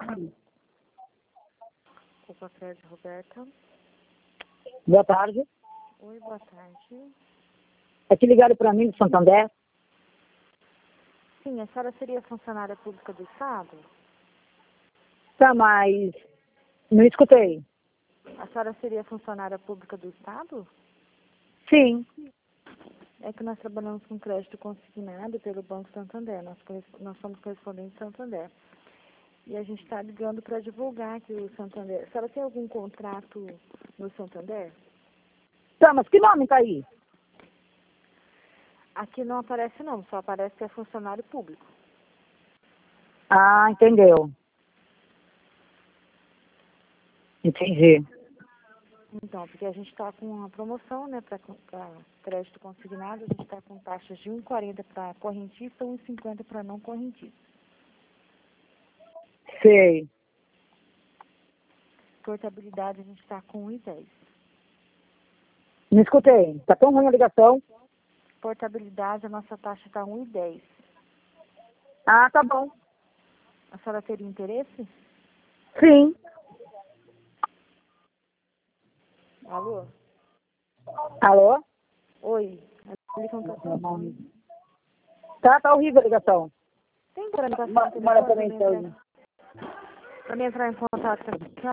Opa, Fred, Roberta. Boa tarde. Oi, boa tarde. É que ligaram para mim do Santander? Sim, a senhora seria funcionária pública do Estado? Tá, mas não escutei. A senhora seria funcionária pública do Estado? Sim. É que nós trabalhamos com crédito consignado pelo Banco Santander. Nós somos correspondentes Santander. E a gente está ligando para divulgar que o Santander... A senhora tem algum contrato no Santander? Tá, mas que nome tá aí? Aqui não aparece não, só aparece que é funcionário público. Ah, entendeu. Entendi. Então, porque a gente está com uma promoção, né, para crédito consignado, a gente está com taxas de 1,40 para correntista e 1,50 para não correntista. Sei. Portabilidade a gente está com 1,10. Não escutei. Tá tão ruim a ligação. Portabilidade, a nossa taxa está 1,10. Ah, tá bom. A senhora teria interesse? Sim. Alô? Alô? Oi. A ligação tá tão ruim. Tá horrível a ligação. Tem para me passar o Mora telefone pra mim, então. para mim entrar em contato com a senhora?